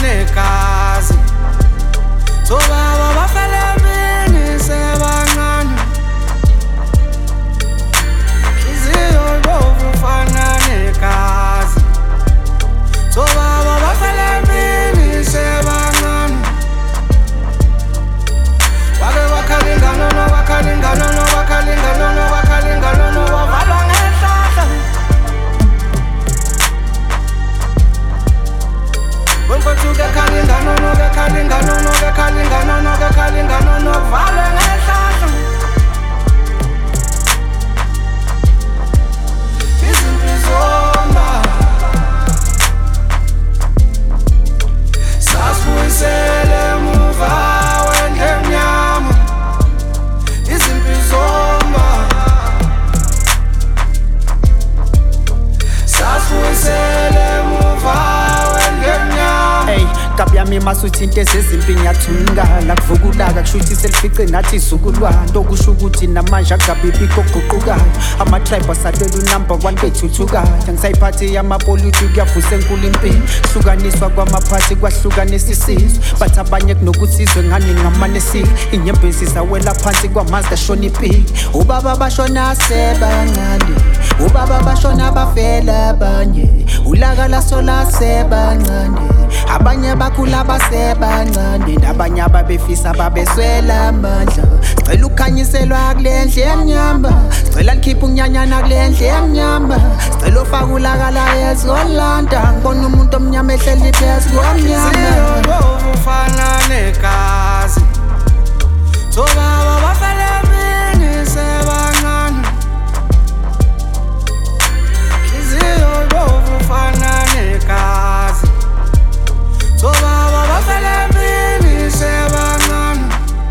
negazi Sobaba bafele mini sebancane Hliziyo ibovu fana negazi Sobaba bafele mini sebancane Wake wakalinga nono wakalinga nono wakalinga nono wakalinga nono wavalwa ngehlahla Wemfethu ke kalinga nono ke kalinga nono ke kalinga nono ke kalinga nono valwe ngehlahla Izimpi zomba Sasibuyisele emuva wendemnyama Izimpi zomba Sasibuyisele emuva wendemnyama Kabyami masuthi into ezezimpi ngiyathungala kuvukulaka kushuthi selifice nathi izukulwana nto kusho ukuthi namanje akabibikho okuguqukayo ama-tribe asalela unumber 1 bethuthukayo angisayiphathi yamapoliti kuyavusa enkulu impilo hlukaniswa kwamaphathi kwahlukanisa isizwe but abanye kunokuthizwe ngani ngamanesile inyembezi zawela phansi kwamazda shona impilo ubaba bashona sebancane ubaba bashona bafela abanye ulaka lasola sebancane abanye bakhula basebancane nabanye ababefisa babeswela amandla sicela ukhanyiselwa kulendle emnyama sicela likhipha unyanyana kulendle emnyama sicela ufaka ulakala yezolanda ngibona umuntu omnyama ehleli phezu komnyama Ziyobovu fana negazi Sobaba bafele mini sebancane Ziyobovu fana negazi Sobaba bafele mini sebancane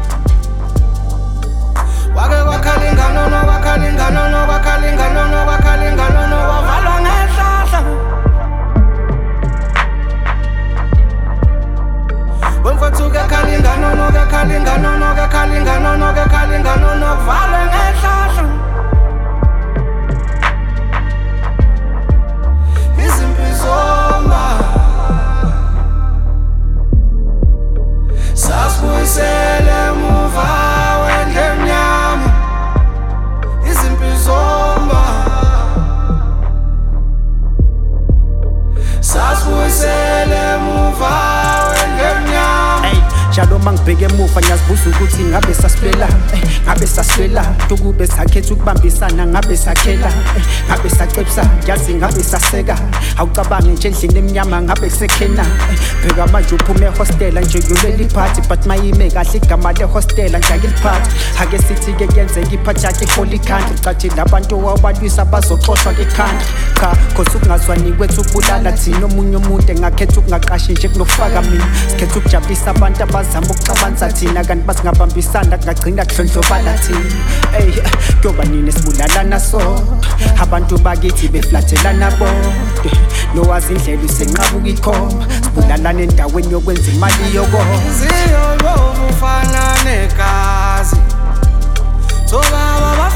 Wake wakalinga nono wakalinga nono wakalinga nono wakalinga nono wavalwa ngehlahla Wemfethu ke kalinga nono ke kalinga nono ke kalinga nono ke kalinga nono valwe ngehlahla Izimpi zomba Sasibuyisele emuva wendemnyama Izimpi zomba Sasibuyisele emuva wendemnyama Njalo mangibheke emuva ngiyazibuza ukuthi ngabe sasibela ngabe saswela ukube sakhetha ukubambisana ngabe sakhela ngabe sacebisa yazi ngabe saseka awucabange nje endlini emnyama ngabe kusekhena bheka manje uphume ehostela nje yoleli party but mayime kahle igama le hostela ngiyakiliphatha ake sithi ke kuyenzeka iphathaki holy country cathi labantu wabalwisa bazoxoshwa ke country cha cause ukungazwani kwethu ukubulala thina omunye umuntu engakhetha ukungaqashi nje kunokufaka mina sikhetha ukujabulisa abantu abazama ukuxabanisa thina kanti basingabambisana kungagcina kudlondlobala thina kuyoba nini sibulalana so abantu bakithi beflathelana bodwa nowazi indlela usenqabuka ikhoma sibulalana endaweni yokwenza imali Ziyobovu fana negazi Sobaba